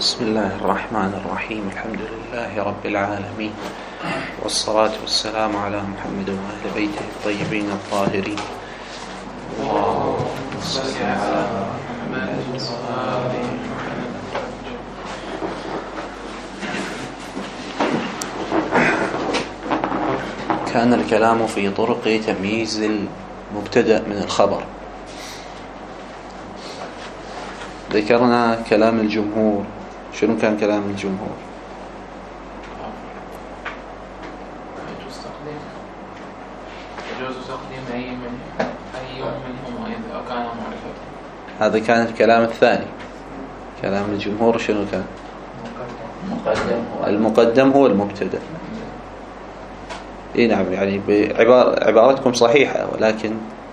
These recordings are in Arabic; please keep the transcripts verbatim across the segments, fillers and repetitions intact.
بسم الله الرحمن الرحيم. الحمد لله رب العالمين، والصلاة والسلام على محمد وأهل بيته الطيبين الطاهرين. اللهم صل على محمد وآل محمد. كان الكلام في طرق تمييز المبتدأ من الخبر. ذكرنا كلام الجمهور. شنو كان كلام الجمهور؟ يجوز تقديم أي من أي منهم إذا كان معرفة. هذا كان الكلام الثاني. كلام الجمهور شنو كان؟ مقدم المقدم هو المبتدأ. اي نعم، يعني بعبارة عبارتكم صحيحة، ولكن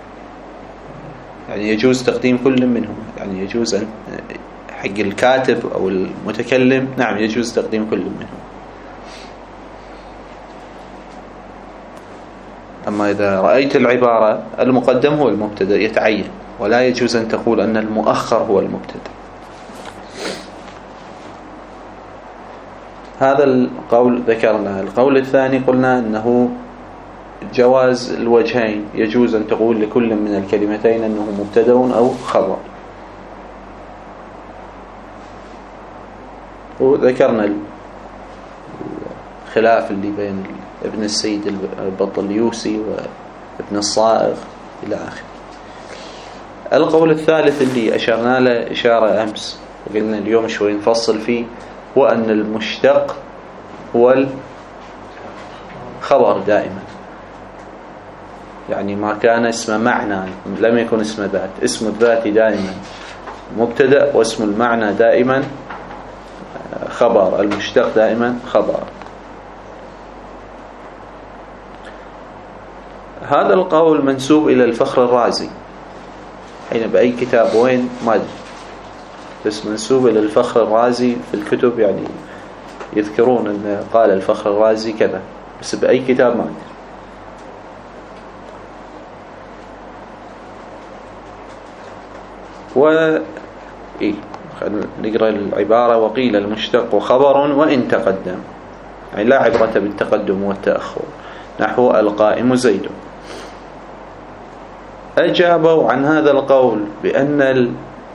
يعني يجوز تقديم كل منهم. يعني يجوز أن حق الكاتب أو المتكلم، نعم يجوز تقديم كل منهم. أما إذا رأيت العبارة المقدم هو المبتدأ يتعين، ولا يجوز أن تقول أن المؤخر هو المبتدأ. هذا القول ذكرنا. القول الثاني قلنا أنه جواز الوجهين، يجوز أن تقول لكل من الكلمتين أنه مبتدأ أو خبر. وذكرنا الخلاف اللي بين ابن السيد البطليوسي وابن الصائغ إلى آخره. القول الثالث اللي أشرنا له إشارة أمس وقلنا اليوم شوي نفصل فيه، هو أن المشتق هو الخبر دائما. يعني ما كان اسم معنى لم يكن اسم ذات. اسم الذات دائما مبتدأ، واسم المعنى دائما خبر. المشتق دائما خبر. هذا القول منسوب إلى الفخر الرازي. حين بأي كتاب وين ما أدري، بس منسوب إلى الفخر الرازي في الكتب. يعني يذكرون أن قال الفخر الرازي كذا، بس بأي كتاب ما أدري. و إيه نقرأ العبارة: وقيل المشتق خبر وإن تقدم. يعني لا عبرة بالتقدم والتأخر. نحو القائم زيد. أجابوا عن هذا القول بأن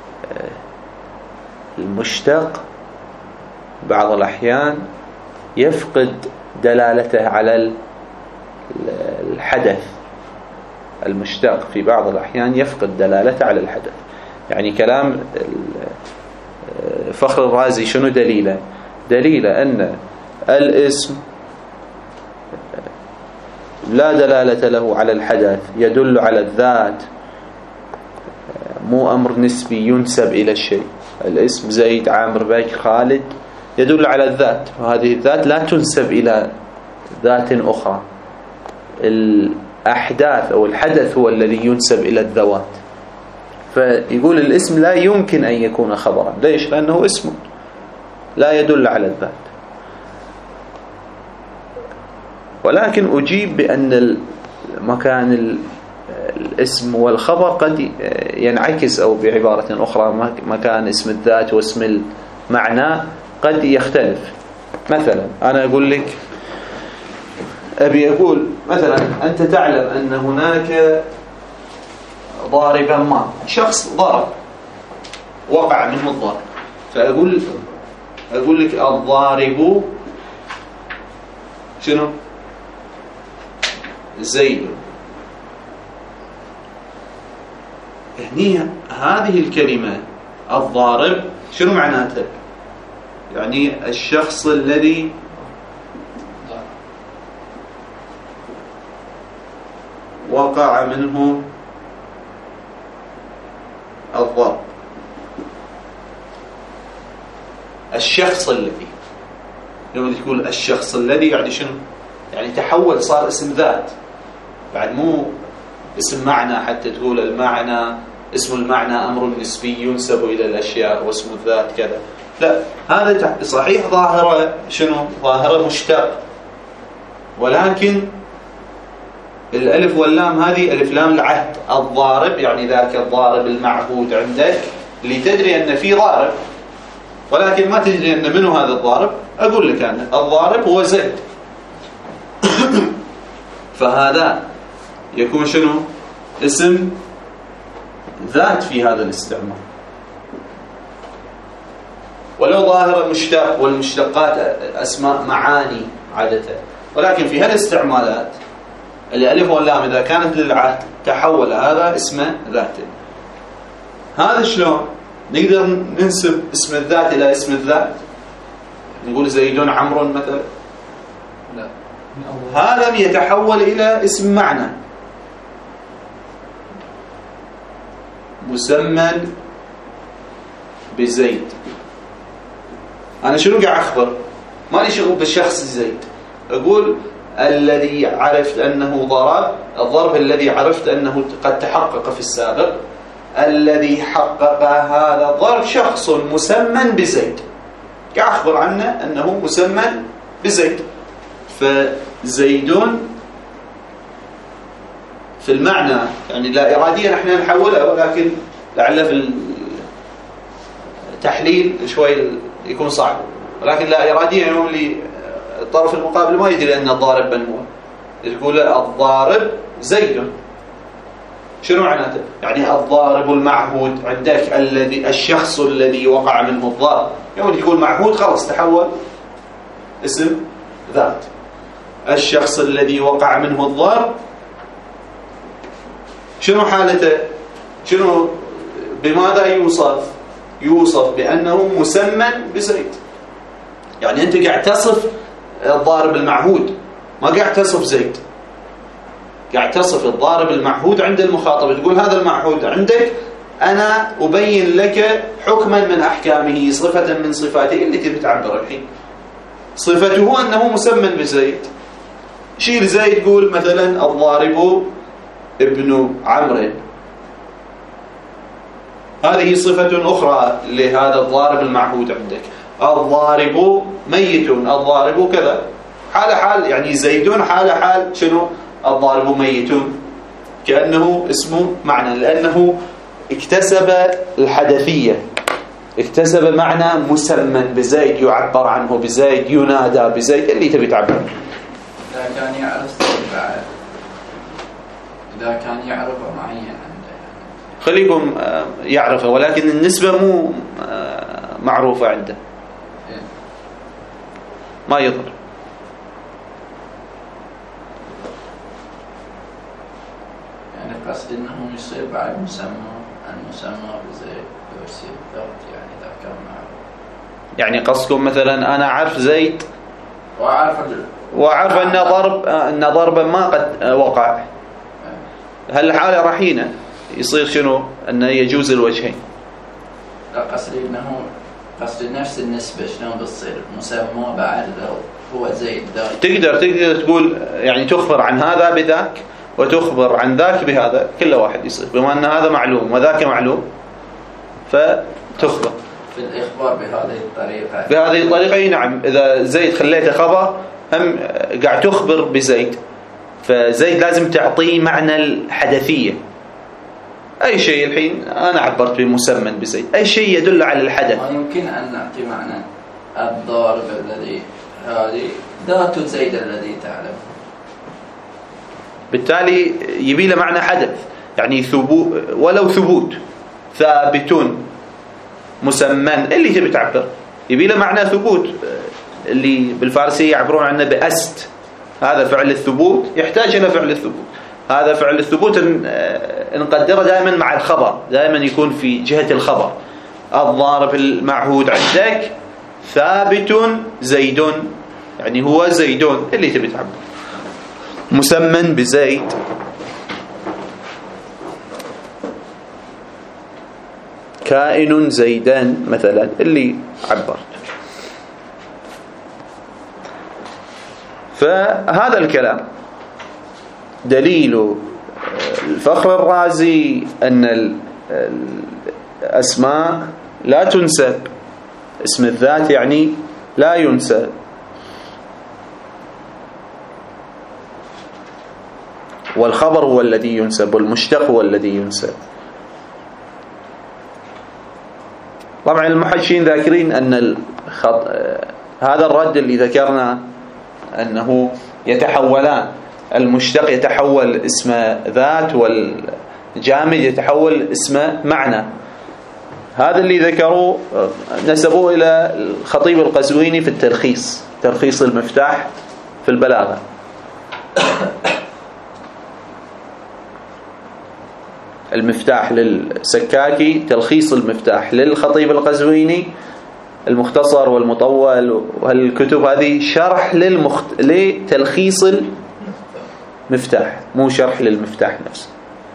المشتق بعض الأحيان يفقد دلالته على الحدث. المشتق في بعض الأحيان يفقد دلالته على الحدث. يعني كلام فخر الرازي شنو دليله؟ دليله أن الاسم لا دلالة له على الحدث، يدل على الذات، مو أمر نسبي ينسب إلى الشيء. الاسم زيد، عامر، بكر، خالد يدل على الذات، وهذه الذات لا تنسب إلى ذات أخرى. الأحداث أو الحدث هو الذي ينسب إلى الذوات. فيقول الاسم لا يمكن أن يكون خبرا. ليش؟ لأنه اسم لا يدل على الذات. ولكن أجيب بأن مكان الاسم والخبر قد ينعكس، أو بعبارة أخرى مكان اسم الذات واسم المعنى قد يختلف. مثلا أنا أقول لك، أبي أقول مثلا أنت تعلم أن هناك ضاربا ما، شخص ضرب، وقع منه الضرب، فأقول أقول لك الضارب شنو؟ زيد. هني هذه الكلمة الضارب شنو معناتها؟ يعني الشخص الذي وقع منه الضرب. الشخص الذي، لما تقول الشخص الذي يعني شنو؟ يعني تحول، صار اسم ذات، بعد مو اسم معنى. حتى تقول المعنى، اسم المعنى أمر نسبي ينسب إلى الأشياء، واسم الذات كذا. لا، هذا صحيح ظاهرة شنو؟ ظاهرة مشتق، ولكن الألف واللام هذه ألف لام العهد. الضارب يعني ذاك الضارب المعهود عندك، لتدري أن في ضارب، ولكن ما تدري أن منه هذا الضارب، أقول لك أنا الضارب هو زيد. فهذا يكون شنو؟ اسم ذات في هذا الاستعمال. ولو ظاهر المشتق والمشتقات أسماء معاني عادة، ولكن في هالاستعمالات الألف واللام إذا كانت للعهد تحول هذا اسمه ذات. هذا شلون نقدر ننسب اسم الذات إلى اسم الذات؟ نقول زيد عمرو مثلا، لا، هذا يتحول إلى اسم معنى مسمى بزيد. أنا شنو قاعد أخبر؟ ما لي شغل بالشخص زيد، أقول الذي عرفت أنه ضرب، الضرب الذي عرفت أنه قد تحقق في السابق، الذي حقق هذا الضرب شخص مسمى بزيد، قاعد أخبر عنه أنه مسمى بزيد. فزيدون في المعنى يعني لا إراديا نحن نحولها، ولكن لعل في التحليل شوي يكون صعب، ولكن لا إراديا يقول لي الطرف المقابل ما يدري أن الضارب من هو، تقول الضارب زيد، شنو معناته؟ يعني الضارب المعهود عندك الذي الشخص الذي وقع منه الضرب، يوم يقول معهود خلاص تحول اسم ذات. الشخص الذي وقع منه الضرب شنو حالته؟ شنو بماذا يوصف؟ يوصف بأنه مسمى بزيد. يعني أنت قاعد تصف الضارب المعهود، ما قاعد تصف زيد، قاعد تصف الضارب المعهود عند المخاطب. تقول هذا المعهود عندك أنا أبين لك حكما من أحكامه، صفة من صفاته اللي تبي تعبر الحين. صفته أنه مسمى بزيد. شيل زيد قول مثلا الضارب ابن عمرو، هذه صفة أخرى لهذا الضارب المعهود عندك. الضارب ميت، الضارب كذا، حال حال يعني زيدون حال حال شنو؟ الضارب ميت، كأنه اسمه معنى، لأنه اكتسب الحدثية، اكتسب معنى مسمى بزيد، يعبر عنه بزيد، ينادى بزيد، اللي تبي تعبر. إذا كان يعرف بعد، إذا كان يعرف معين عنده، خليكم يعرفه، ولكن النسبة مو معروفة عنده، ما يضر. يعني قصد انه يصير بعد مسمى، المسمى بزيد يصير ذات، يعني اذا كان معروف. يعني قصدكم مثلا انا عارف زيد وعارف وعارف ان ضرب ان ضربا ما قد وقع، هالحالة رحينة يصير شنو؟ انه يجوز الوجهين. لا، قصدي انه قصدي نفس النسبة شنو بتصير مسمى بعد لو هو زيد ذات. تقدر تقدر تقول يعني تخبر عن هذا بذاك وتخبر عن ذاك بهذا، كل واحد يصير بما أن هذا معلوم وذاك معلوم فتخبر في الإخبار بهذه الطريقة. بهذه الطريقة أي نعم. إذا زيد خليته خبر هم قاعد تخبر بزيد، فزيد لازم تعطيه معنى الحدثية. أي شيء الحين أنا عبرت بمسمى بزيد، أي شيء يدل على الحدث. ما يمكن أن نعطي معنى الضارب الذي هذه ذات زيد الذي تعلم، بالتالي يبي له معنى حدث، يعني ثبوت، ولو ثبوت ثابتون مسمى اللي تبي تعبر، يبي له معنى ثبوت اللي بالفارسية يعبرون عنه بأست. هذا فعل الثبوت يحتاج إلى فعل الثبوت. هذا فعل الثبوت نقدره دائما مع الخبر، دائما يكون في جهة الخبر. الضارب المعهود عندك ثابت زيد، يعني هو زيدون اللي تبي تعبر مسمى بزيد. كائن زيدان مثلا اللي عبرت. فهذا الكلام دليل الفخر الرازي أن الأسماء لا تنسب، اسم الذات يعني لا ينسب، والخبر هو الذي ينسب والمشتق هو الذي ينسب. طبعا المحشين ذاكرين أن الخط... هذا الرد اللي ذكرنا أنه يتحولان، المشتق يتحول اسم ذات والجامد يتحول اسم معنى. هذا اللي ذكروه نسبوه إلى الخطيب القزويني في التلخيص، تلخيص المفتاح في البلاغة. المفتاح للسكاكي، تلخيص المفتاح للخطيب القزويني، المختصر والمطول وهالكتب هذه شرح للمخت... لتلخيص المفتاح، مو شرح للمفتاح نفسه.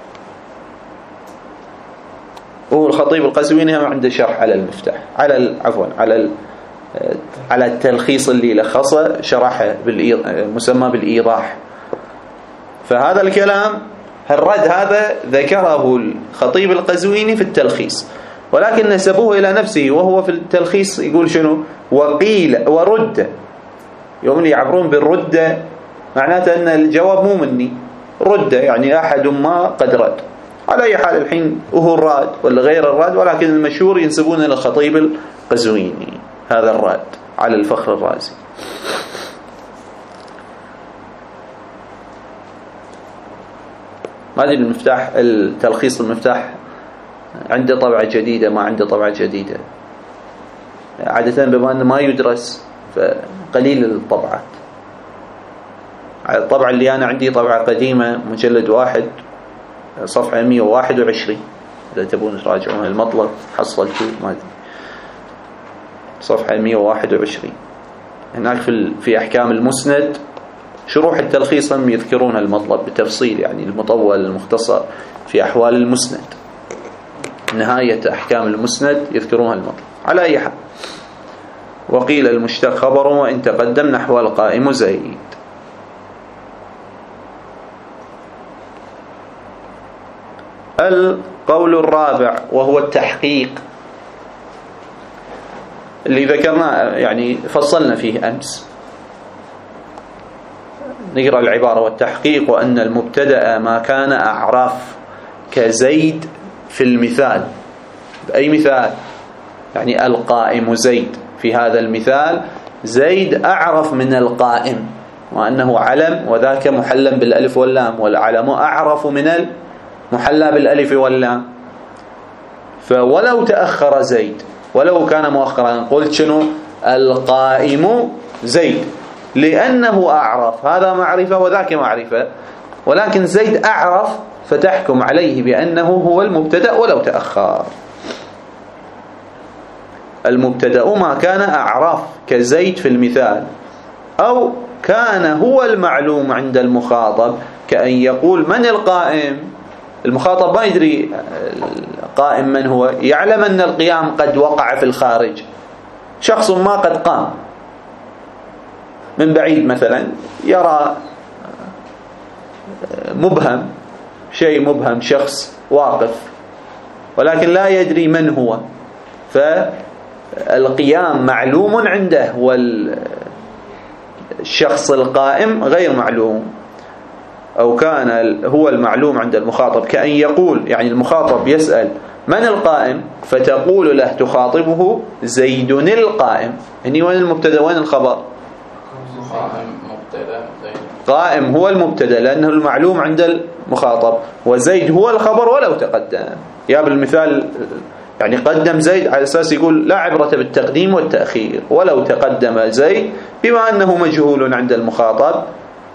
هو الخطيب القزويني هم عنده شرح على المفتاح، على ال... عفوا على ال... على التلخيص اللي لخصه شرحه بالمسمى بالإيضاح. فهذا الكلام الرد هذا ذكره الخطيب القزويني في التلخيص، ولكن نسبوه إلى نفسه وهو في التلخيص يقول شنو؟ وقيل ورد. يوم اللي يعبرون بالردة معناته أن الجواب مو مني، ردة يعني أحد ما قد رد. على أي حال الحين هو الراد ولا غير الراد، ولكن المشهور ينسبون إلى الخطيب القزويني هذا الراد على الفخر الرازي. ما أدري المفتاح التلخيص المفتاح عنده طبعة جديدة ما عنده طبعة جديدة، عادة بما أنه ما يدرس فقليل الطبعات. الطبعة اللي أنا عندي طبعة قديمة مجلد واحد صفحة مئة وواحد وعشرين، إذا تبون تراجعون المطلب حصلتوا ما أدري، صفحة مئة وواحد وعشرين. هناك في في أحكام المسند شروح التلخيص هم يذكرون المطلب بتفصيل، يعني المطول المختصر في أحوال المسند، نهاية أحكام المسند يذكرون المطلب. على أي حال، وقيل المشتق خبر وإن تقدم نحو القائم زيد. القول الرابع وهو التحقيق اللي ذكرنا يعني فصلنا فيه أمس. نقرأ العبارة: والتحقيق وأن المبتدأ ما كان أعراف كزيد في المثال. بأي مثال؟ يعني القائم زيد، في هذا المثال زيد أعرف من القائم، وأنه علم وذاك محلى بالألف واللام، والعلم أعرف من المحلى بالألف واللام. فولو تأخر زيد، ولو كان مؤخرا، قلت شنو؟ القائم زيد، لأنه أعرف، هذا معرفة وذاك معرفة، ولكن زيد أعرف فتحكم عليه بأنه هو المبتدأ ولو تأخر. المبتدأ ما كان أعرف كزيد في المثال، أو كان هو المعلوم عند المخاطب، كأن يقول من القائم. المخاطب ما يدري القائم من هو، يعلم أن القيام قد وقع في الخارج، شخص ما قد قام من بعيد مثلا، يرى مبهم، شيء مبهم، شخص واقف ولكن لا يدري من هو، فالقيام معلوم عنده والشخص القائم غير معلوم. أو كان هو المعلوم عند المخاطب، كأن يقول يعني المخاطب يسأل من القائم، فتقول له تخاطبه زيد القائم. هني وين المبتدأ وين الخبر؟ قائم هو المبتدأ لأنه المعلوم عند المخاطب، وزيد هو الخبر ولو تقدم. يا بالمثال يعني قدم زيد على أساس يقول لا عبرة بالتقديم والتأخير، ولو تقدم زيد بما أنه مجهول عند المخاطب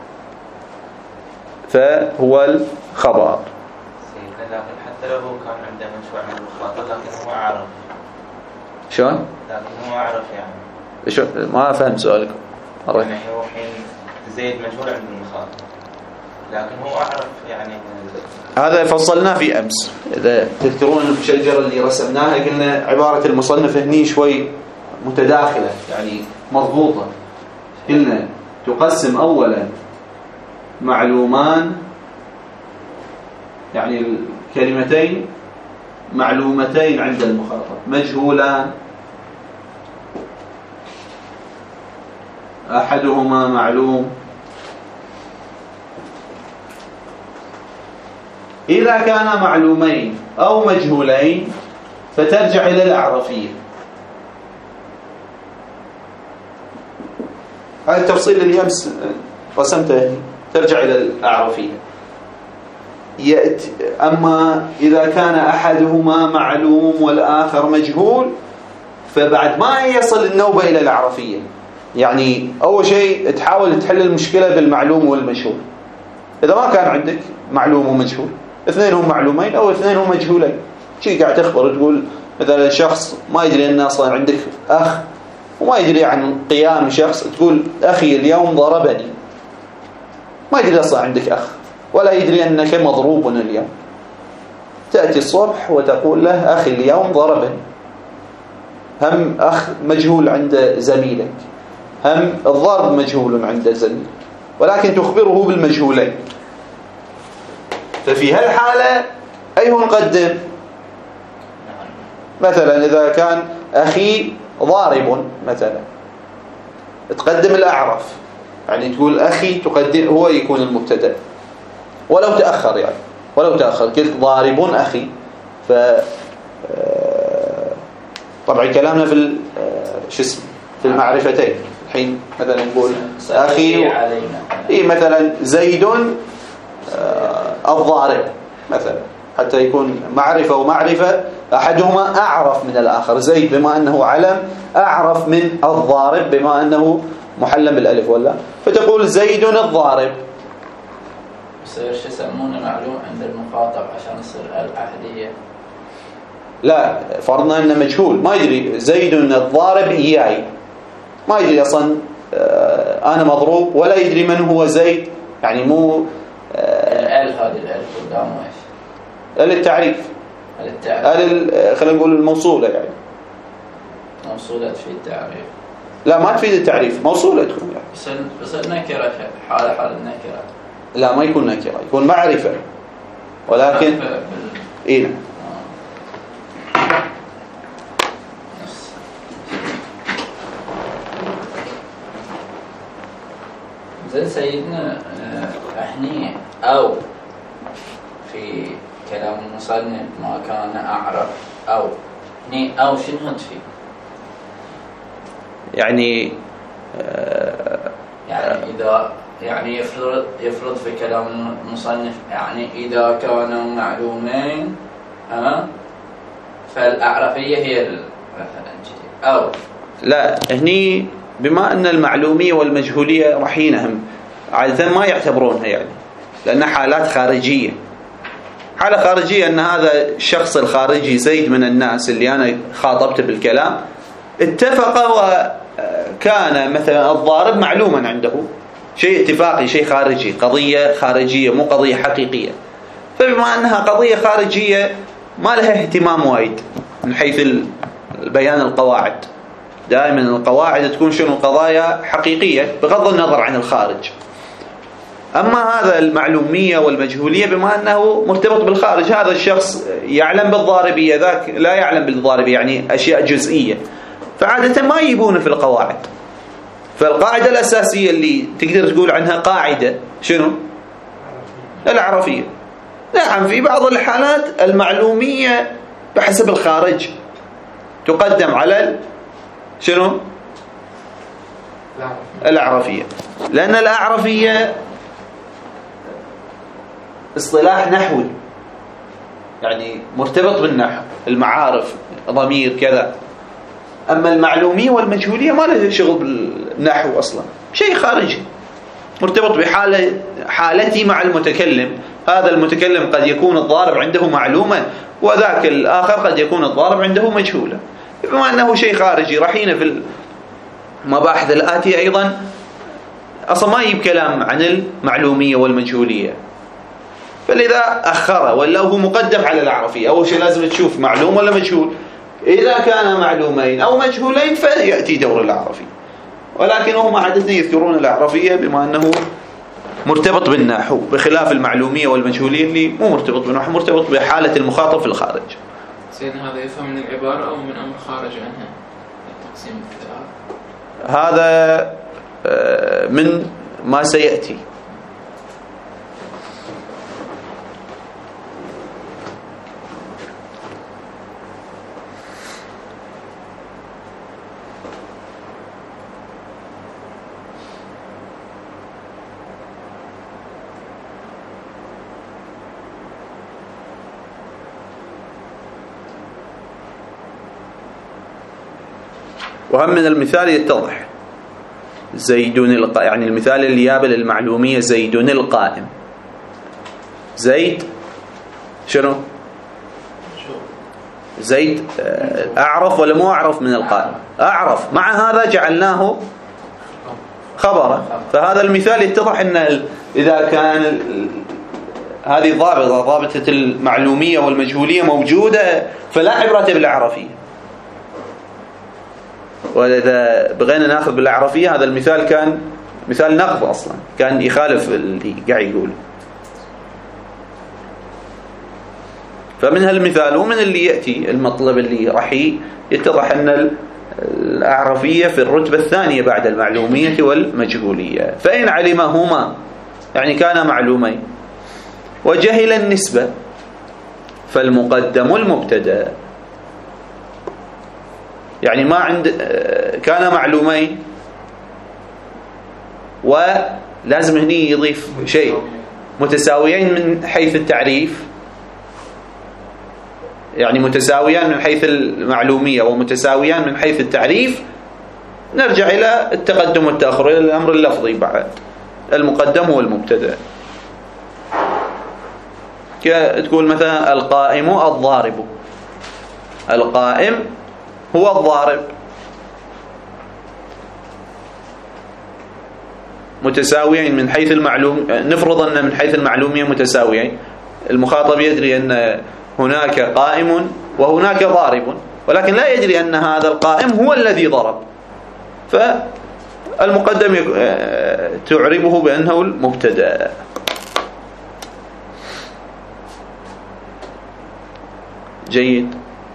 فهو الخبر. لكن حتى لو كان عنده مشروع من المخاطب لكن هو أعرف. شلون؟ لكن هو أعرف يعني. شو ما فهم سؤالك. يعني هو حين زيد مجهول عند المخاطب لكن هو أعرف يعني. هذا فصلناه في أمس، إذا تذكرون الشجرة اللي رسمناها قلنا عبارة المصنف هني شوي متداخلة يعني مضبوطة. قلنا تقسم أولا معلومان، يعني الكلمتين معلومتين عند المخاطب، مجهولان أحدهما معلوم. إذا كان معلومين أو مجهولين فترجع إلى الأعرفية، هذا التفصيل اللي أمس رسمته ترجع إلى الأعرفية. يأتي أما إذا كان أحدهما معلوم والآخر مجهول فبعد ما يصل النوبة إلى الأعرفية. يعني أول شيء تحاول تحل المشكلة بالمعلوم والمجهول. إذا ما كان عندك معلوم ومجهول، اثنين هم معلومين أو اثنين هم مجهولين، شيء قاعد تخبر تقول مثلا شخص ما يدري أن أصلا عندك أخ وما يدري عن قيام شخص، تقول أخي اليوم ضربني، ما يدري أصلا عندك أخ ولا يدري أنك مضروب اليوم. تأتي الصبح وتقول له أخي اليوم ضربني. هم أخ مجهول عند زميلك، هم الضرب مجهول عند زميلك، ولكن تخبره بالمجهولين. ففي هالحالة أيه نقدم؟ مثلا إذا كان أخي ضارب مثلا تقدم الأعرف، يعني تقول أخي تقدم هو يكون المبتدأ، ولو تأخر يعني ولو تأخر قلت ضارب أخي. ف طبعا كلامنا في شو اسمه في المعرفتين. الحين مثلا نقول أخي إيه مثلا زيد الضارب مثلا، حتى يكون معرفة ومعرفة أحدهما أعرف من الآخر. زيد بما أنه علم أعرف من الضارب بما أنه محلم بالألف ولا، فتقول زيد الضارب. يصير شو يسمونه معلوم عند المخاطب عشان يصير الأحدية. لا، فرضنا أنه مجهول ما يدري زيد الضارب إياي، ما يدري أصلا أنا مضروب ولا يدري من هو زيد. يعني مو الأل هذه الأل قدامه إيش؟ ال التعريف. ال التعريف. ال خلينا نقول الموصولة يعني. موصولة تفيد التعريف. لا ما تفيد التعريف، موصولة تكون يعني. بس بس النكرة حالة حال النكرة. لا ما يكون نكرة، يكون معرفة ولكن بال... إيه نعم. زين سيدنا احني أو في كلام المصنف ما كان أعرف أو ني أو شنو تفي يعني آه يعني إذا يعني يفرض يفرض في كلام المصنف يعني إذا كانوا معلومين ها فالأعرفية هي مثلا أو لا. هني بما أن المعلومية والمجهولية رحينهم عادة ما يعتبرونها يعني، لأنها حالات خارجية. حالة خارجية أن هذا الشخص الخارجي زيد من الناس اللي أنا خاطبته بالكلام اتفق وكان مثلا الضارب معلوما عنده، شيء اتفاقي شيء خارجي، قضية خارجية مو قضية حقيقية. فبما أنها قضية خارجية ما لها اهتمام وايد من حيث البيان القواعد. دائما القواعد تكون شنو قضايا حقيقية بغض النظر عن الخارج. أما هذا المعلومية والمجهولية بما أنه مرتبط بالخارج، هذا الشخص يعلم بالضاربية ذاك لا يعلم بالضاربية، يعني أشياء جزئية، فعادة ما يجيبون في القواعد. فالقاعدة الأساسية اللي تقدر تقول عنها قاعدة شنو؟ الأعرفية. نعم في بعض الحالات المعلومية بحسب الخارج تقدم على شنو؟ الأعرفية، لأن الأعرفية اصطلاح نحوي يعني مرتبط بالنحو، المعارف ضمير كذا. أما المعلومية والمجهولية ما لها شغل بالنحو أصلا، شيء خارجي مرتبط بحالة حالتي مع المتكلم. هذا المتكلم قد يكون الضارب عنده معلومة وذاك الآخر قد يكون الضارب عنده مجهولة. بما أنه شيء خارجي رحينا في المباحث الآتية أيضا أصلا ما يجيب كلام عن المعلومية والمجهولية، فلذا أخره ولا هو مقدم على الأعرفية. أول شيء لازم تشوف معلوم ولا مجهول، إذا كان معلومين أو مجهولين فيأتي دور الأعرفية، ولكن هم عادة يذكرون الأعرفية بما أنه مرتبط بالنحو، بخلاف المعلومية والمجهولية اللي مو مرتبط بالنحو، مرتبط بحالة المخاطب في الخارج. سيدنا هذا يفهم من العبارة أو من أمر خارج عنها التقسيم الثلاث؟ هذا من ما سيأتي. وهم من المثال يتضح. زيد القائم، يعني المثال اللي يابل المعلومية زيد القائم. زيد شنو؟ زيد أعرف ولا مو أعرف من القائم؟ أعرف، مع هذا جعلناه خبرا. فهذا المثال يتضح أن إذا كان هذه الضابطة ضابطة المعلومية والمجهولية موجودة فلا عبرة بالأعرفية. وإذا بغينا نأخذ بالأعرفية هذا المثال كان مثال نقض أصلا، كان يخالف اللي قاعد يقول. فمن هالمثال ومن اللي يأتي المطلب اللي راح يتضح أن الأعرفية في الرتبة الثانية بعد المعلومية والمجهولية. فإن علمهما يعني كان معلومين وجهل النسبة فالمقدم المبتدأ. يعني ما عند كان معلومين ولازم هني يضيف شيء، متساويين من حيث التعريف، يعني متساويان من حيث المعلومية ومتساويان من حيث التعريف. نرجع إلى التقدم والتأخر، إلى الأمر اللفظي بعد. المقدم هو المبتدأ. تقول مثلا القائم الضارب، القائم هو الضارب، متساويين من حيث المعلوم. نفرض أن من حيث المعلومية متساويين، المخاطب يدري أن هناك قائم وهناك ضارب، ولكن لا يدري أن هذا القائم هو الذي ضرب، فالمقدم تعربه بأنه المبتدأ. جيد.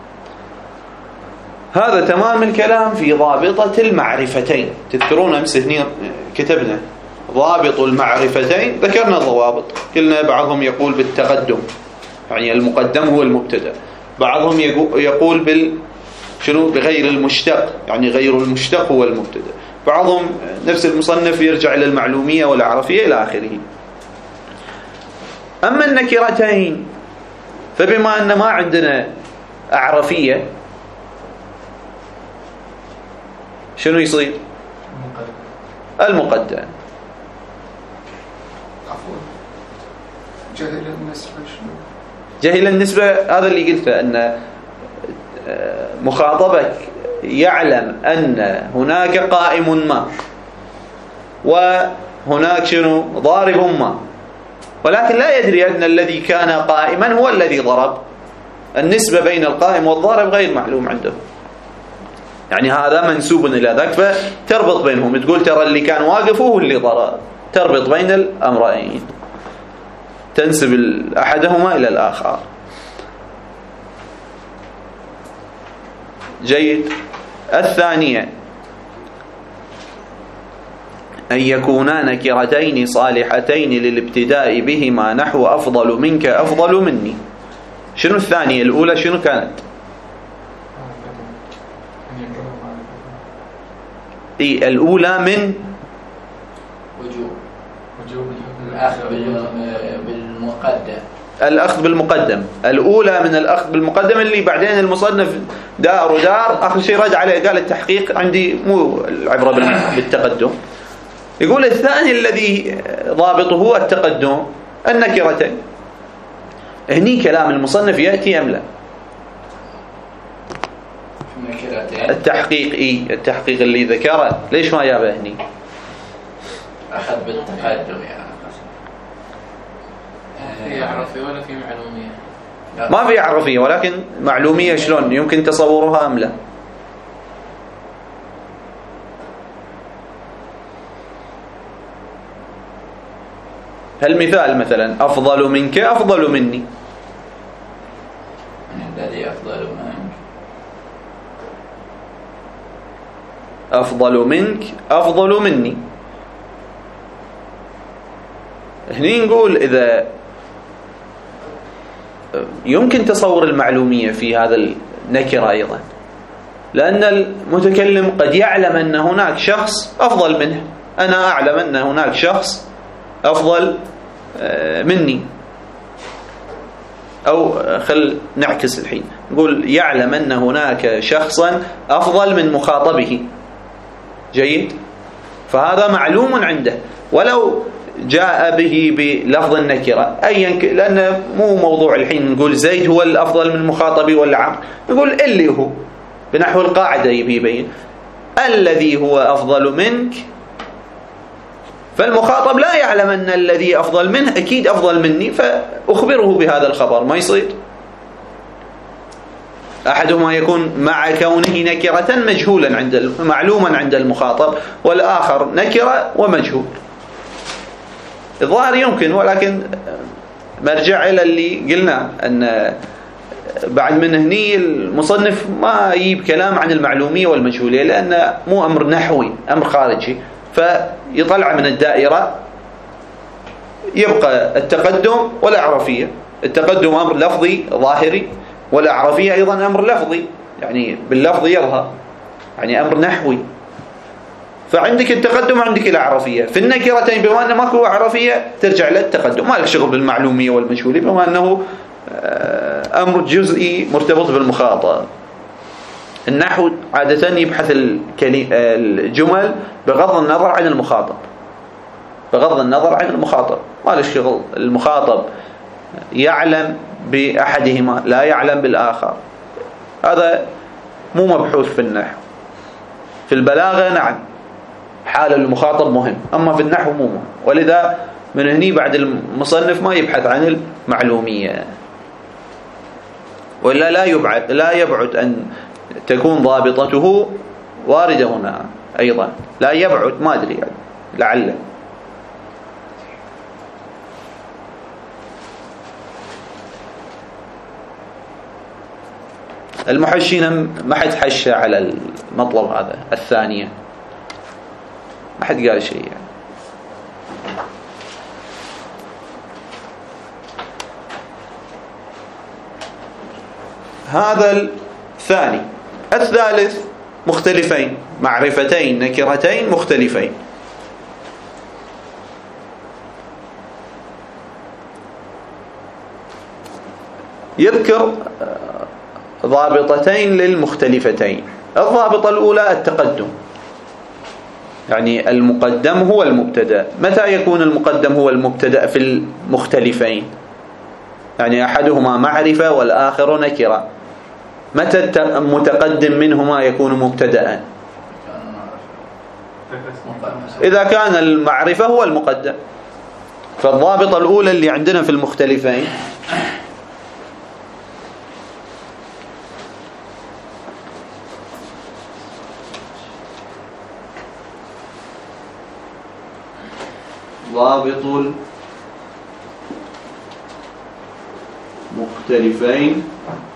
هذا تمام الكلام في ضابطة المعرفتين. تذكرون أمس هنا كتبنا ضابط المعرفتين، ذكرنا الضوابط، قلنا بعضهم يقول بالتقدم يعني المقدم هو المبتدأ، بعضهم يقول بال شنو بغير المشتق يعني غير المشتق هو المبتدأ، بعضهم نفس المصنف يرجع إلى المعلومية والعرفية إلى آخره. أما النكرتين فبما أن ما عندنا أعرفية شنو يصير؟ المقدم. عفوا جهل النسبة شنو؟ جهل النسبة هذا اللي قلته، أن مخاطبك يعلم أن هناك قائم ما وهناك شنو ضارب ما، ولكن لا يدري أن الذي كان قائما هو الذي ضرب. النسبة بين القائم والضارب غير معلوم عنده، يعني هذا منسوب إلى ذاك، فتربط بينهم، تقول ترى اللي كان واقف هو اللي ضرب، تربط بين الأمرين، تنسب أحدهما إلى الآخر. جيد. الثانية أن يكونا نكرتين صالحتين للابتداء بهما نحو أفضل منك أفضل مني. شنو الثانية؟ الأولى شنو كانت؟ إيه الأولى من وجوب وجوب الأخذ بالمقدم، الأخذ بالمقدم. الأولى من الأخذ بالمقدم اللي بعدين المصنف دار ودار آخر شيء رد عليه قال التحقيق عندي مو العبرة بالتقدم. يقول الثاني الذي ضابطه هو التقدم النكرتين. هني كلام المصنف يأتي أم لا؟ التحقيق إيه التحقيق اللي ذكره ليش ما جابه هني؟ أخذ بالتقدم يعني في عرفية ولا في معلومية؟ ما في عرفية، ولكن معلومية شلون يمكن تصورها أم لا؟ هالمثال مثلا أفضل منك أفضل مني، الذي أفضل منك أفضل منك أفضل مني. هني نقول إذا يمكن تصور المعلومية في هذا النكرة أيضا، لأن المتكلم قد يعلم أن هناك شخص أفضل منه، أنا أعلم أن هناك شخص أفضل مني، أو خل نعكس الحين نقول يعلم أن هناك شخصا أفضل من مخاطبه. جيد؟ فهذا معلوم عنده ولو جاء به بلفظ النكرة أيا ك... لأن مو موضوع الحين نقول زيد هو الأفضل من مخاطبي ولا عمرو، نقول اللي هو بنحو القاعدة يبي يبين الذي هو أفضل منك، فالمخاطب لا يعلم أن الذي أفضل منه أكيد أفضل مني فأخبره بهذا الخبر، ما يصير. أحدهما يكون مع كونه نكرة مجهولا عند معلوما عند المخاطب، والآخر نكرة ومجهول. الظاهر يمكن، ولكن مرجع إلى اللي قلنا أن بعد من هني المصنف ما يجيب كلام عن المعلومية والمجهولية، لأن مو أمر نحوي، أمر خارجي، فيطلع من الدائرة يبقى التقدم والأعرفية. التقدم أمر لفظي ظاهري، والأعرفية أيضا أمر لفظي، يعني باللفظ يظهر، يعني أمر نحوي. فعندك التقدم وعندك الأعرفية. في النكرتين بما أنه ماكو أعرفية ترجع للتقدم، ما لك شغل بالمعلومية والمجهولية بما أنه أمر جزئي مرتبط بالمخاطب. النحو عادة يبحث الجمل بغض النظر عن المخاطب، بغض النظر عن المخاطب، ما لك شغل. المخاطب يعلم بأحدهما لا يعلم بالآخر، هذا مو مبحوث في النحو. في البلاغة نعم حال المخاطب مهم، أما في النحو مو مهم، ولذا من هني بعد المصنف ما يبحث عن المعلومية. ولا لا يبعد لا يبعد أن تكون ضابطته واردة هنا أيضا، لا يبعد، ما أدري يعني لعل. المحشين ما حد حش على المطلب هذا الثانية، ما حد قال شيء يعني. هذا الثاني. الثالث مختلفين، معرفتين نكرتين مختلفين. يذكر ضابطتين للمختلفتين. الضابطة الأولى التقدم، يعني المقدم هو المبتدأ. متى يكون المقدم هو المبتدأ في المختلفين؟ يعني أحدهما معرفة والآخر نكرة، متى المتقدم منهما يكون مبتدأ؟ إذا كان المعرفة هو المقدم. فالضابطة الأولى اللي عندنا في المختلفين ضابط المختلفين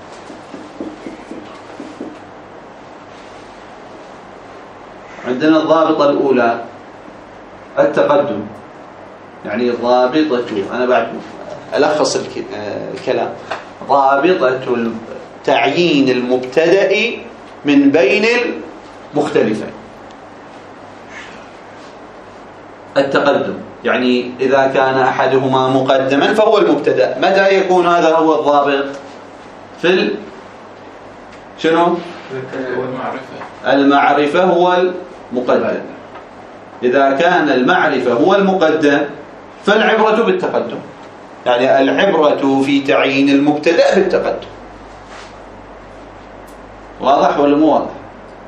عندنا الضابطة الأولى التقدم، يعني ضابطة، أنا بعد ألخص الكلام، ضابطة تعيين المبتدأ من بين المختلفين. التقدم يعني إذا كان أحدهما مقدما فهو المبتدأ. متى يكون هذا هو الضابط؟ في ال... شنو؟ المعرفة هو المقدم. إذا كان المعرفة هو المقدم فالعبرة بالتقدم، يعني العبرة في تعيين المبتدأ بالتقدم. واضح ولا مو واضح؟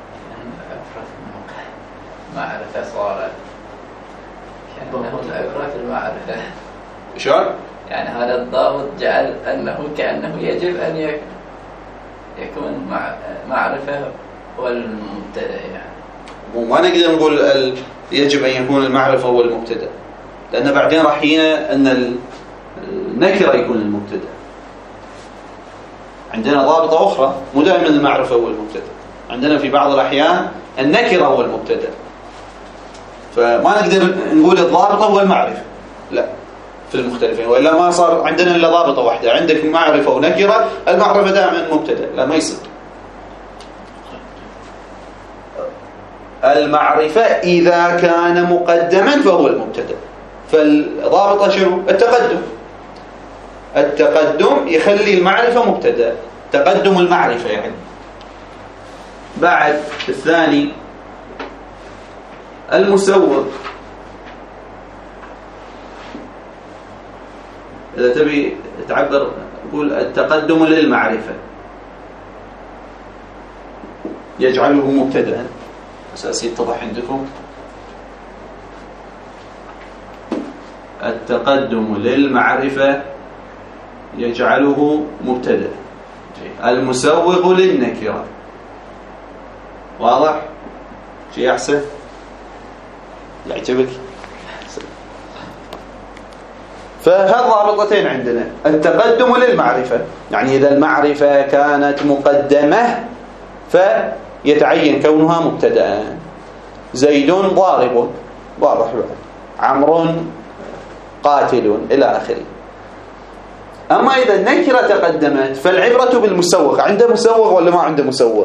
معرفة صارت كأنه العبرة في المعرفة. شلون؟ يعني هذا الضابط جعل أنه كأنه يجب أن يكون معرفة هو المبتدأ، يعني وما نقدر نقول ال... يجب أن يكون المعرفة هو المبتدأ، لأن بعدين راح يجينا أن النكرة يكون المبتدأ. عندنا ضابطة أخرى، مو دائما المعرفة هو المبتدأ، عندنا في بعض الأحيان النكرة هو المبتدأ، فما نقدر نقول الضابطة هو المعرفة، لا، في المختلفين، وإلا ما صار عندنا إلا ضابطة واحدة. عندك معرفة ونكرة، المعرفة دائما مبتدأ، لا ما يصير. المعرفة إذا كان مقدما فهو المبتدأ. فالضابطة شنو؟ التقدم. التقدم يخلي المعرفة مبتدأ، تقدم المعرفة يعني. بعد الثاني المسوغ، إذا تبي تعبر قول التقدم للمعرفة يجعله مبتدأ، أساسي يتضح عندكم. التقدم للمعرفة يجعله مبتدأ. المسوغ للنكرة، واضح؟ شيء أحسن يعجبك. فهالضابطتين عندنا. التقدم للمعرفة يعني إذا المعرفة كانت مقدمة فيتعين كونها مبتدأ. زيد ضارب، واضح بعد. عمرو قاتل إلى آخره. أما إذا النكرة تقدمت فالعبرة بالمسوغ. عنده مسوغ ولا ما عنده مسوغ؟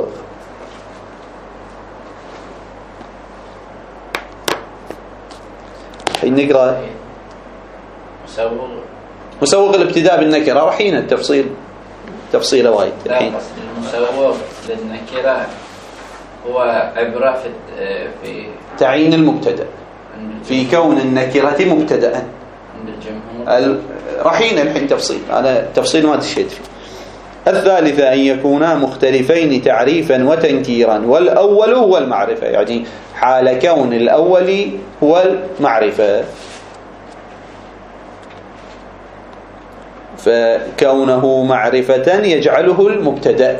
حين نقرأ مسوغ مسوغ الابتداء بالنكرة رحينا التفصيل تفصيله وايد. الحين المسوغ للنكرة هو عبرة في في تعيين المبتدأ في كون النكرة مبتدأ عند الجمهور. رحينا الحين تفصيل، أنا تفصيل ما تشهد فيه. الثالثة أن يكونا مختلفين تعريفا وتنكيرا، والأول هو المعرفة، يعني حال كون الأول هو المعرفة، فكونه معرفة يجعله المبتدأ.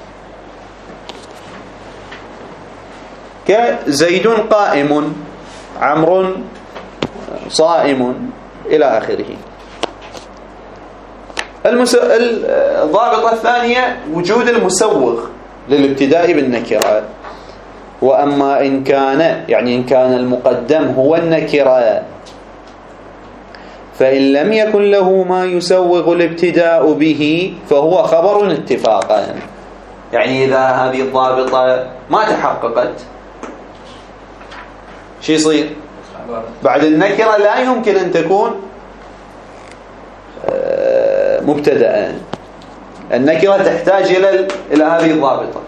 كزيد قائم، عمرو صائم إلى آخره. المس... الضابطة الثانية وجود المسوغ للابتداء بالنكرة. وأما إن كان يعني إن كان المقدم هو النكرة فإن لم يكن له ما يسوغ الابتداء به فهو خبر اتفاقا. يعني إذا هذه الضابطة ما تحققت شو يصير؟ بعد النكرة لا يمكن أن تكون مبتدأ. النكرة تحتاج إلى إلى هذه الضابطة.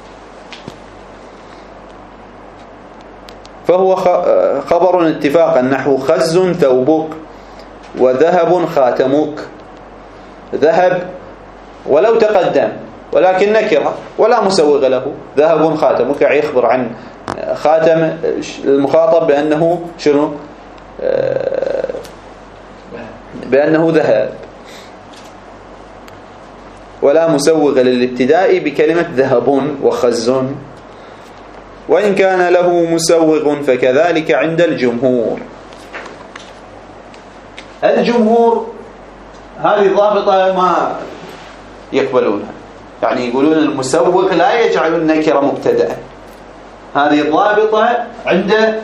فهو خبر اتفاقا نحو خز ثوبك وذهب خاتمك. ذهب ولو تقدم ولكن نكرة ولا مسوغ له. ذهب خاتمك يعني يخبر عن خاتم المخاطب بأنه شنو؟ بأنه ذهب، ولا مسوغ للابتداء بكلمة ذهب وخز. وإن كان له مسوغ فكذلك عند الجمهور. الجمهور هذه الضابطة ما يقبلونها، يعني يقولون المسوغ لا يجعل النكرة مبتدأ. هذه الضابطة عند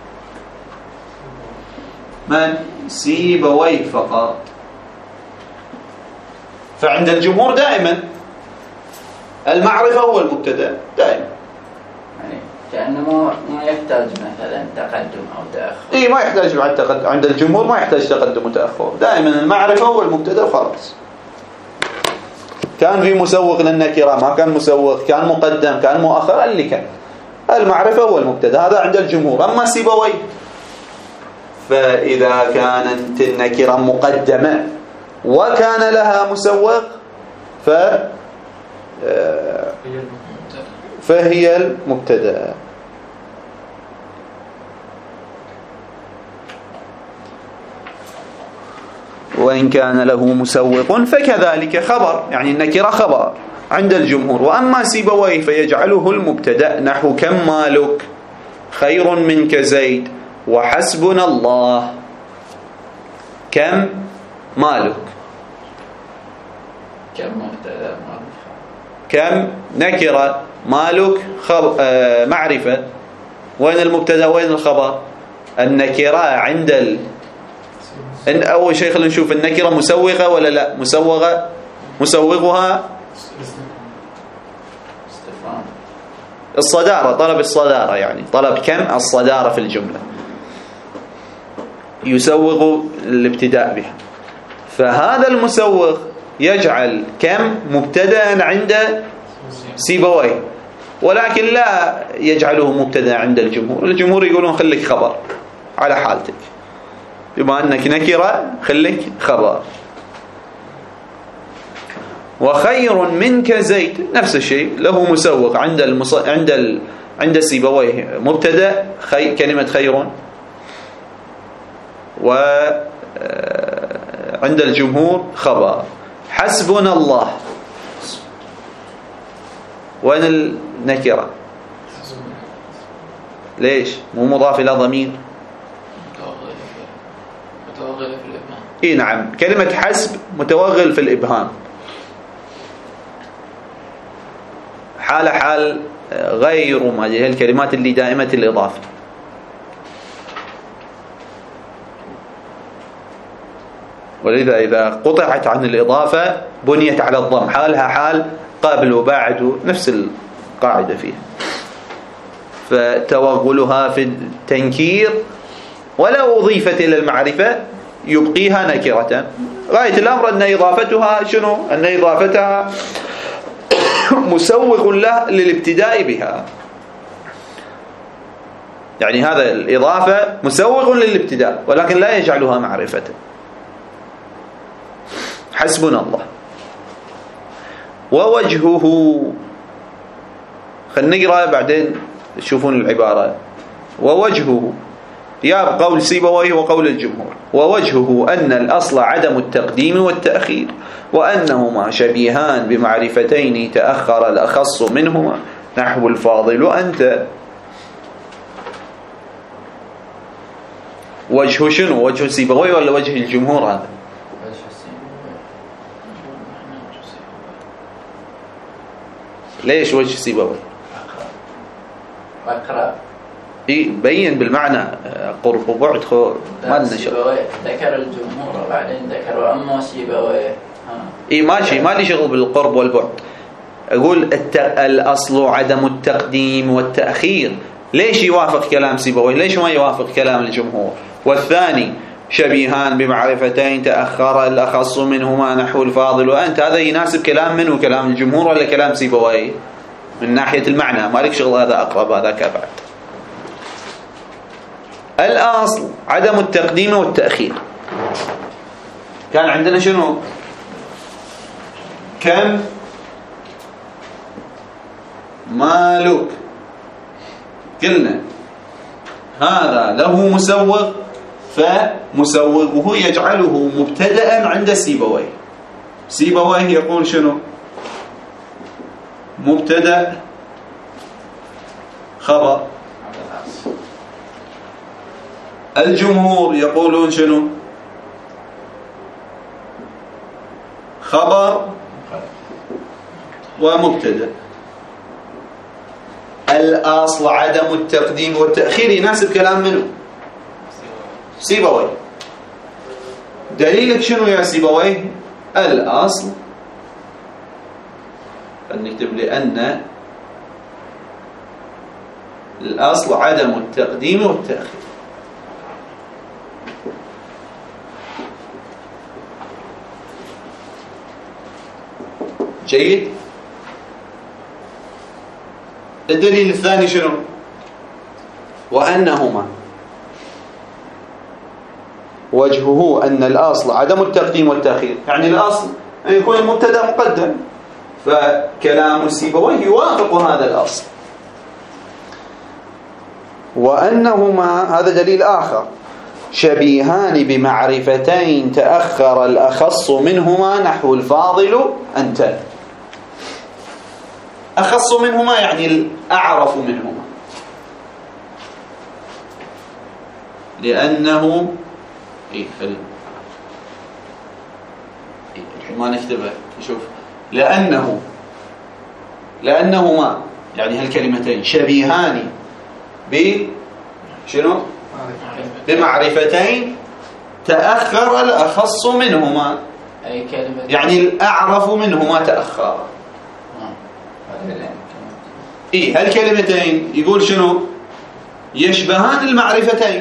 من؟ سيبويه فقط. فعند الجمهور دائما المعرفة هو المبتدأ دائما، يعني كأنه ما يحتاج مثلا تقدم أو تأخر. إيه ما يحتاج بعد تقدم. عند الجمهور ما يحتاج تقدم وتأخر، دائما المعرفة هو المبتدأ وخلاص. كان في مسوغ للنكرة ما كان مسوغ، كان مقدم كان مؤخر، اللي كان المعرفة هو المبتدأ. هذا عند الجمهور. أما سيبويه فإذا كانت النكرة مقدمة وكان لها مسوغ ف فهي المبتدأ. وإن كان له مسوغ فكذلك خبر، يعني النكرة خبر عند الجمهور. وأما سيبويه فيجعله المبتدأ نحو كم مالك خير منك زيد وحسبنا الله. كم مالك، كم مبتدأ مالك، كم نكرة، مالك خب... آه معرفة. وين المبتدأ وين الخبر؟ النكرة عند ال... إن أول شيء خلينا نشوف النكرة مسوغة ولا لا. مسوغة، مسوغها الصدارة، طلب الصدارة، يعني طلب كم الصدارة في الجملة، يسوغ الابتداء بها. فهذا المسوغ يجعل كم مبتدأ عند سيبويه، ولكن لا يجعله مبتدأ عند الجمهور. الجمهور يقولون خليك خبر على حالتك، بما أنك نكرة خليك خبر. وخير منك زيد نفس الشيء، له مسوق عند المص... عند ال... عند سيبويه مبتدأ خي... كلمة خير، وعند الجمهور خبر. حسبنا الله، وين النكرة؟ ليش مو مضاف إلى ضمير؟ متوغلة في الإبهام. إيه نعم، كلمة حسب متوغل في الإبهام، حال حال غير ما هي الكلمات اللي دائمة الإضافة. ولذا إذا قطعت عن الإضافة بنيت على الضم، حالها حال قبل وبعد، نفس القاعدة فيها. فتوغلها في التنكير ولو أضيفت إلى المعرفة يبقيها نكرة. غاية الأمر أن إضافتها شنو؟ أن إضافتها مسوغ له للابتداء بها، يعني هذا الإضافة مسوغ للابتداء ولكن لا يجعلها معرفة. حسبنا الله. ووجهه، خلينا نقرأ بعدين تشوفون العبارة. ووجهه يا قول سيبويه وقول الجمهور. ووجهه أن الأصل عدم التقديم والتأخير، وأنهما شبيهان بمعرفتين تأخر الأخص منهما نحو الفاضل أنت. وجه شنو؟ وجه سيبويه ولا وجه الجمهور؟ هذا ليش وجه سيبويه؟ أقرأ يبين بالمعنى قرب وبعد خو ما نشر. ذكر الجمهور وبعدين ذكر أما سيبويه. اي ماشي، ما لي شغل بالقرب والبعد. اقول الت... الاصل عدم التقديم والتاخير. ليش يوافق كلام سيبويه؟ ليش ما يوافق كلام الجمهور؟ والثاني شبيهان بمعرفتين تاخر الاخص منهما نحو الفاضل وانت. هذا يناسب كلام منه؟ كلام الجمهور ولا كلام سيبويه؟ من ناحيه المعنى ما لك شغل، هذا اقرب هذاك ابعد. الأصل عدم التقديم والتأخير. كان عندنا شنو؟ كم مالك، قلنا هذا له مسوغ، فمسوغه يجعله مبتدأ عند سيبويه. سيبويه يقول شنو؟ مبتدأ خبر. الجمهور يقولون شنو؟ خبر ومبتدأ. الأصل عدم التقديم والتأخير يناسب كلام منه؟ سيبويه. دليلك شنو يا سيبويه؟ الأصل، فلنكتب لأن الأصل عدم التقديم والتأخير. جيد. الدليل الثاني شنو؟ وأنهما وجهه أن الأصل عدم التقديم والتأخير، يعني الأصل أن يكون المبتدأ مقدم، فكلام سيبويه يوافق هذا الأصل. وأنهما، هذا دليل آخر، شبيهان بمعرفتين تأخر الأخص منهما نحو الفاضل أنت. أخص منهما يعني الأعرف منهما، لأنه إيه خلي إيه الحين ما نكتبه، شوف، لأنه لأنهما يعني هالكلمتين شبيهان ب شنو؟ بمعرفتين تأخر الأخص منهما، أي كلمة يعني الأعرف منهما تأخر. إيه هالكلمتين يقول شنو؟ يشبهان المعرفتين.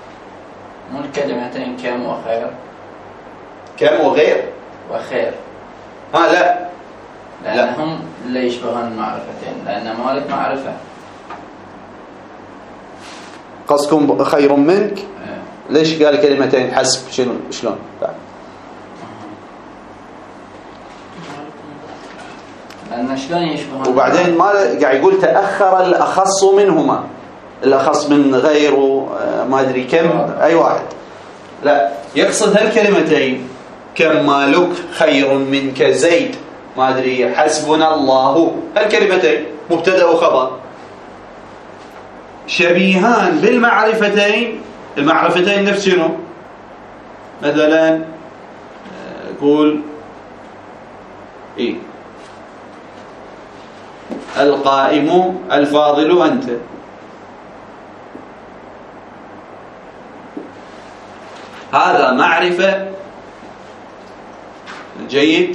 مو الكلمتين كم وخير؟ كم وغير؟ وخير. ها لا لأنهم لا يشبهون المعرفتين، لأن مالك معرفة. قصدكم خير منك؟ ليش قال كلمتين حسب؟ شنو شلون؟ لا. لأن شلون يشبهون؟ وبعدين ما قاعد يقول تأخر الأخص منهما، الأخص من غيره ما أدري كم أي واحد. لا، يقصد هالكلمتين كم مالك خير منك زيد ما أدري حسبنا الله، هالكلمتين مبتدأ وخبر شبيهان بالمعرفتين. المعرفتين نفس شنو؟ مثلا قول إيه القائم الفاضل أنت، هذا معرفة جيد،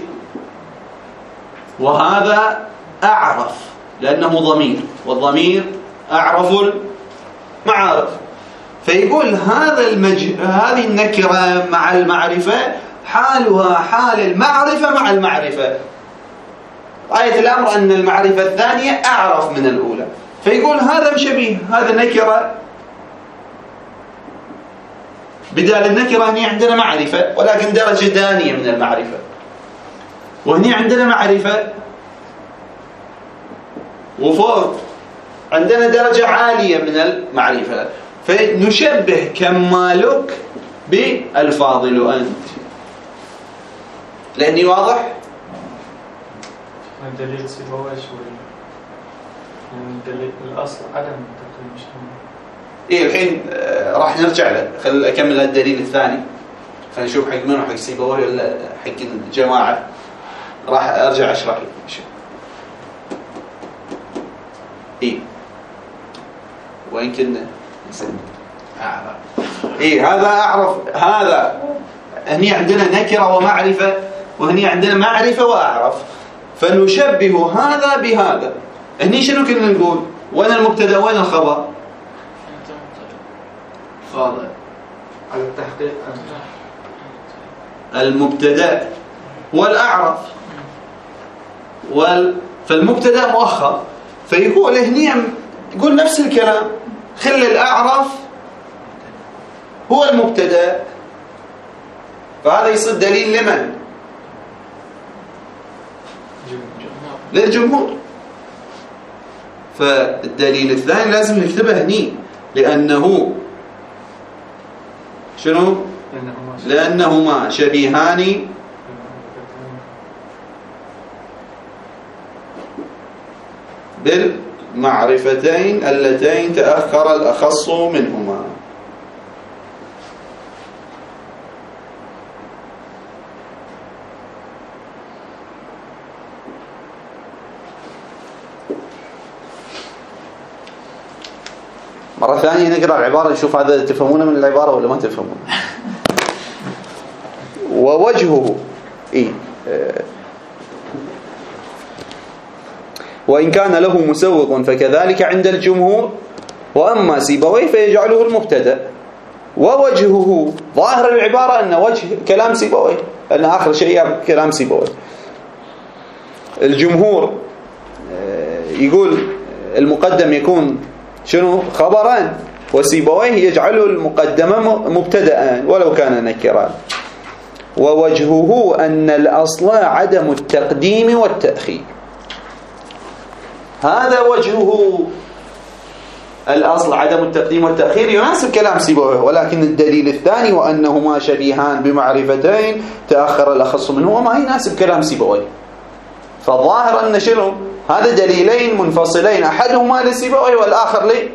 وهذا أعرف لأنه ضمير، والضمير أعرف المعارف. فيقول هذا المج... هذه النكرة مع المعرفة حالها حال المعرفة مع المعرفة. آية الأمر أن المعرفة الثانية أعرف من الأولى، فيقول هذا مشبيه، هذا نكرة بدال النكرة. هنا عندنا معرفة ولكن درجة دانية من المعرفة، وهنا عندنا معرفة وفوق عندنا درجة عالية من المعرفة. فنشبه كمالك بالفاضل أنت. لأني واضح؟ الدليل سيبويه شوي، يعني الدليل الأصل عدم التقديم الاجتماعي. إيه الحين آه راح نرجع له. خل أكمل الدليل الثاني، خلينا نشوف حق منه، حق سيبويه ولا حق الجماعة. راح أرجع أشرح لكم. إيه وين كنا؟ أعرف. إيه هذا أعرف، هذا هني عندنا نكرة ومعرفة، وهني عندنا معرفة وأعرف. فنشبه هذا بهذا. هني شنو كنا نقول؟ وين المبتدأ وين الخبر؟ فاضل على التحقيق المبتدأ والأعرف وال... فالمبتدأ مؤخر. فيقول هني يقول نفس الكلام، خل الأعرف هو المبتدأ. فهذا يصير دليل لمن؟ للجمهور. فالدليل الثاني لازم نكتبه هني، لأنه شنو؟ لأنهما شبيهان بالمعرفتين اللتين تأخر الأخص منهما. مرة ثانية نقرأ العبارة نشوف هذا تفهمونه من العبارة ولا ما تفهمونه. ووجهه إيه وإن كان له مسوق فكذلك عند الجمهور، وأما سيبويه فيجعله المبتدأ. ووجهه ظاهر العبارة أن وجه كلام سيبويه، أن آخر شيء كلام سيبويه. الجمهور يقول المقدم يكون شنو؟ خبران، وسيبويه يجعله المقدمة مبتدأ ولو كان نكرا. ووجهه أن الأصل عدم التقديم والتأخير. هذا وجهه، الأصل عدم التقديم والتأخير يناسب كلام سيبويه، ولكن الدليل الثاني وأنهما شبيهان بمعرفتين تأخر الأخص منهما ما يناسب كلام سيبويه. فالظاهر أن شنو؟ هذا دليلين منفصلين، أحدهما لسيبويه والآخر لي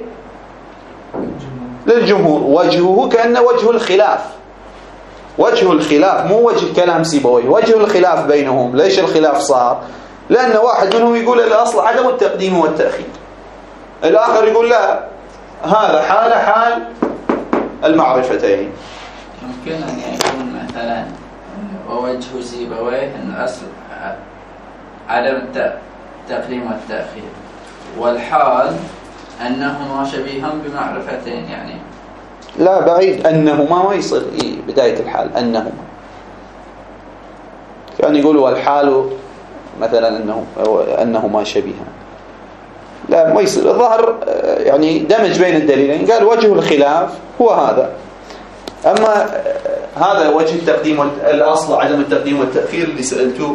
للجمهور. وجهه كأنه وجه الخلاف، وجه الخلاف مو وجه كلام سيبويه، وجه الخلاف بينهم. ليش الخلاف صار؟ لأن واحد منهم يقول الأصل عدم التقديم والتأخير، الآخر يقول لا، هذا حال حال المعرفتين. ممكن أن يكون مثلا ووجه سيبويه أن الأصل عدم التقديم والتأخير، والحال أنهما شبيهان بمعرفتين. يعني لا بعيد، أنهما ما يصير إيه بداية الحال أنهما، كان يقولوا والحال مثلا أنه أنهما شبيهان. لا ما يصير. الظاهر يعني دمج بين الدليلين، قال وجه الخلاف هو هذا. أما هذا وجه التقديم والأصل عدم التقديم والتأخير اللي سألتوه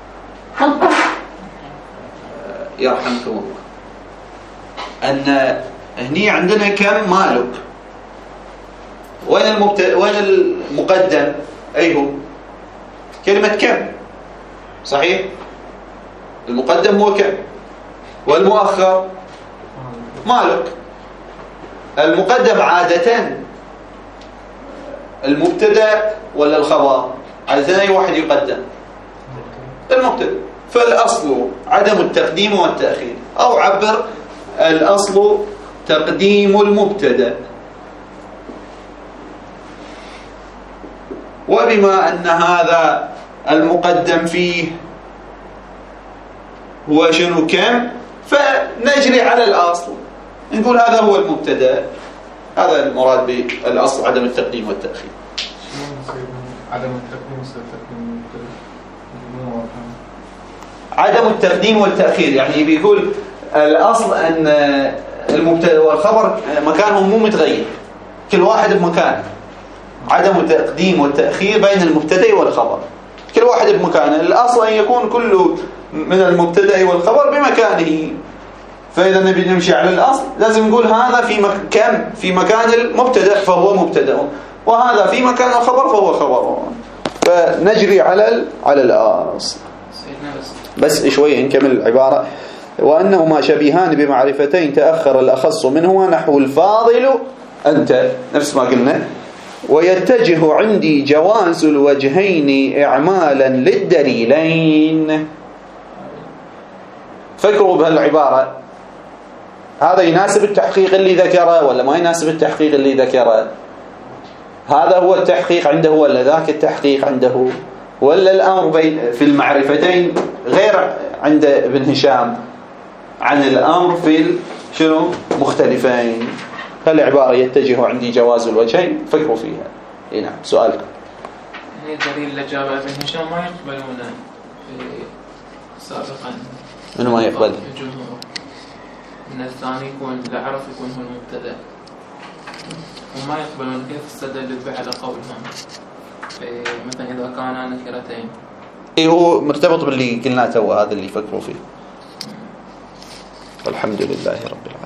يرحمكم الله، أن هني عندنا كم مالك، وين المبت... وين المقدم؟ أي هو كلمة كم، صحيح؟ المقدم هو كم، والمؤخر مالك. المقدم عادة المبتدأ ولا الخبر؟ عادة أي واحد يقدم؟ المبتدأ. فالأصل عدم التقديم والتأخير، أو عبر الأصل تقديم المبتدأ. وبما أن هذا المقدم فيه هو شنو كم، فنجري على الأصل نقول هذا هو المبتدأ. هذا المراد بالأصل عدم التقديم والتأخير. عدم التقديم والتأخير عدم التقديم والتأخير يعني بيقول الأصل أن المبتدأ والخبر مكانهم مو متغير، كل واحد بمكانه. عدم التقديم والتأخير بين المبتدأ والخبر، كل واحد بمكانه. الأصل أن يكون كل من المبتدأ والخبر بمكانه. فإذا نبي نمشي على الأصل لازم نقول هذا في مكان في مكان المبتدأ فهو مبتدأ، وهذا في مكان الخبر فهو خبر. فنجري على على الأصل. بس شوية نكمل العبارة. وأنهما شبيهان بمعرفتين تأخر الأخص منهما نحو الفاضل أنت، نفس ما قلنا. ويتجه عندي جواز الوجهين إعمالا للدليلين. فكروا بهالعبارة، هذا يناسب التحقيق اللي ذكره ولا ما يناسب التحقيق اللي ذكره؟ هذا هو التحقيق عنده ولا ذاك التحقيق عنده؟ ولا الأمر بين في المعرفتين غير عند ابن هشام عن الأمر في شنو مختلفين؟ هالعبارة يتجه عندي جواز الوجهين، فكروا فيها. إيه نعم، سؤالكم. هي دليل اللي جابه ابن هشام ما يقبلونه سابقا. منو ما يقبل؟ الجمهور. من الثاني يكون العرف يكون هو المبتدأ، وما يقبلون كيف استدل على قولهم مثلا إذا كان نكرتين. إيه هو مرتبط باللي قلنا تو، هذا اللي فكروا فيه. والحمد لله رب العالمين.